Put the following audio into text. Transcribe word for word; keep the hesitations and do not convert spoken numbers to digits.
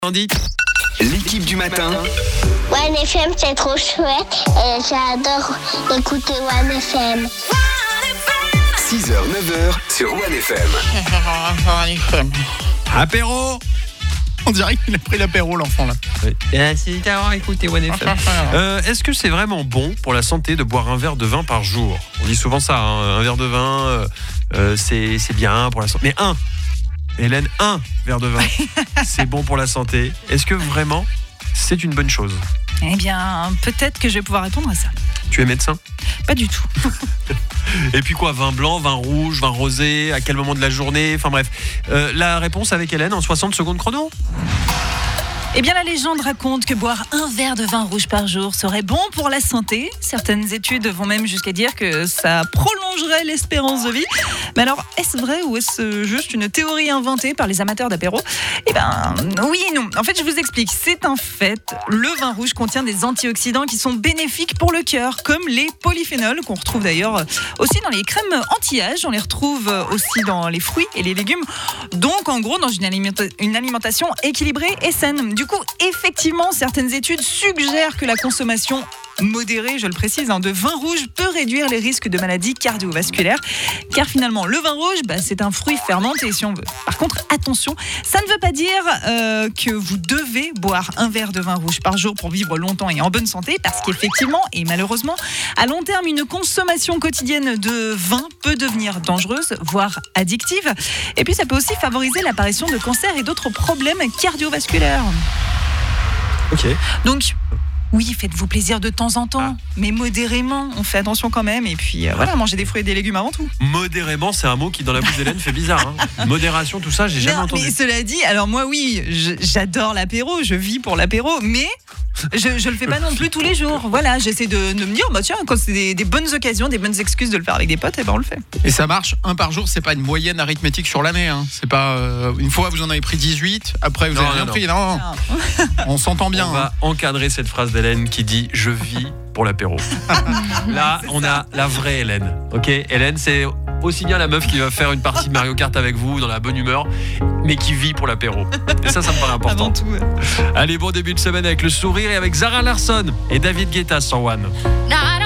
Andy. L'équipe du matin. One F M, c'est trop chouette et j'adore écouter One F M. six heures neuf heures sur One F M. Apéro. On dirait qu'il a pris l'apéro, l'enfant, là. Oui. Merci d'avoir écouté One F M. Euh, est-ce que c'est vraiment bon pour la santé de boire un verre de vin par jour ? On dit souvent ça, hein, un verre de vin, euh, euh, c'est, c'est bien pour la santé. Mais un, Hélène, un verre de vin, c'est bon pour la santé. Est-ce que vraiment, c'est une bonne chose ? Eh bien, peut-être que je vais pouvoir répondre à ça. Tu es médecin ? Pas du tout. Et puis quoi, vin blanc, vin rouge, vin rosé, à quel moment de la journée ? Enfin bref, euh, la réponse avec Hélène en soixante secondes chrono. Eh bien, la légende raconte que boire un verre de vin rouge par jour serait bon pour la santé. Certaines études vont même jusqu'à dire que ça prolongerait l'espérance de vie. Mais alors, est-ce vrai ou est-ce juste une théorie inventée par les amateurs d'apéro ? Eh bien, oui et non. En fait, je vous explique. C'est un fait. Le vin rouge contient des antioxydants qui sont bénéfiques pour le cœur, comme les polyphénols, qu'on retrouve d'ailleurs aussi dans les crèmes anti-âge. On les retrouve aussi dans les fruits et les légumes. Donc, en gros, dans une, alimenta- une alimentation équilibrée et saine. Du coup, effectivement, certaines études suggèrent que la consommation modérée, je le précise, hein, de vin rouge peut réduire les risques de maladies cardiovasculaires. Car finalement, le vin rouge, bah, c'est un fruit fermenté, si on veut. Par contre, attention, ça ne veut pas dire euh, que vous devez boire un verre de vin rouge par jour pour vivre longtemps et en bonne santé, parce qu'effectivement, et malheureusement, à long terme, une consommation quotidienne de vin peut devenir dangereuse, voire addictive. Et puis, ça peut aussi favoriser l'apparition de cancers et d'autres problèmes cardiovasculaires. Ok. Donc, oui, faites-vous plaisir de temps en temps, ah. mais modérément. On fait attention quand même. Et puis, euh, voilà, mangez des fruits et des légumes avant tout. Modérément, c'est un mot qui, dans la bouche d'Hélène, fait bizarre. Hein. Modération, tout ça, j'ai jamais non, entendu. Mais cela dit, alors moi, oui, je, j'adore l'apéro, je vis pour l'apéro, mais je, je le fais pas non plus tous les jours. Voilà, j'essaie de, de me dire, bah tiens, quand c'est des, des bonnes occasions, des bonnes excuses de le faire avec des potes, et ben on le fait. Et ça marche, un par jour, c'est pas une moyenne arithmétique sur l'année. Hein. C'est pas euh, une fois vous en avez pris dix-huit, après vous non, avez rien non, pris. Non, non. On s'entend bien. On va hein. encadrer cette phrase d'Hélène qui dit « Je vis pour l'apéro ». Là, on a la vraie Hélène. Ok, Hélène, c'est aussi bien la meuf qui va faire une partie de Mario Kart avec vous dans la bonne humeur, mais qui vit pour l'apéro. Et ça, ça me paraît important. Avant tout. Ouais. Allez, bon début de semaine avec le sourire et avec Zara Larsson et David Guetta sur One.